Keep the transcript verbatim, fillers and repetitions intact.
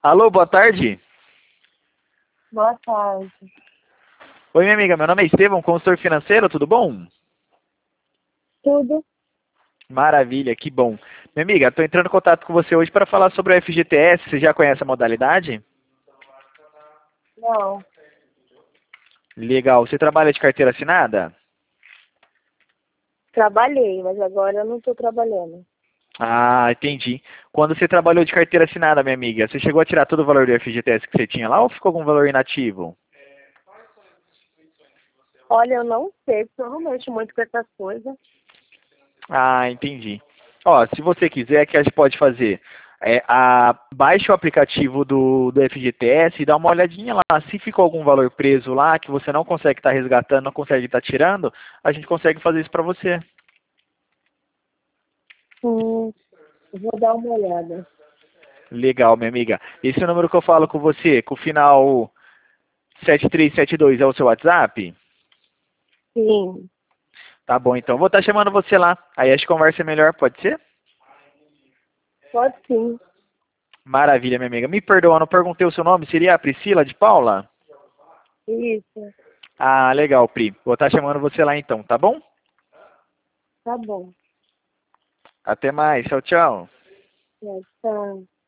Alô, boa tarde. Boa tarde. Oi, minha amiga, meu nome é Estevão, consultor financeiro, tudo bom? Tudo? Maravilha, que bom. Minha amiga, estou entrando em contato com você hoje para falar sobre o F G T S, você já conhece a modalidade? Não. Legal, você trabalha de carteira assinada? Trabalhei, mas agora eu não estou trabalhando. Ah, entendi. Quando você trabalhou de carteira assinada, minha amiga, você chegou a tirar todo o valor do F G T S que você tinha lá ou ficou algum valor inativo? Olha, eu não sei, porque eu não mexo muito com essas coisas. Ah, entendi. Ó, se você quiser, o que a gente pode fazer? É, a, baixe o aplicativo do, do F G T S e dá uma olhadinha lá. Se ficou algum valor preso lá que você não consegue estar resgatando, não consegue estar tirando, a gente consegue fazer isso para você. Hum, eu vou dar uma olhada. Legal, minha amiga. Esse número que eu falo com você, com o final sete três sete dois, é o seu WhatsApp? Sim, Tá bom, então. Vou estar chamando você lá. Aí a gente conversa melhor, pode ser? pode sim. Maravilha, minha amiga. Me perdoa, não perguntei o seu nome. Seria a Priscila de Paula? Isso, Ah, legal, Pri. Vou estar chamando você lá então, tá bom? tá bom. Até mais. Tchau, tchau. É, tá.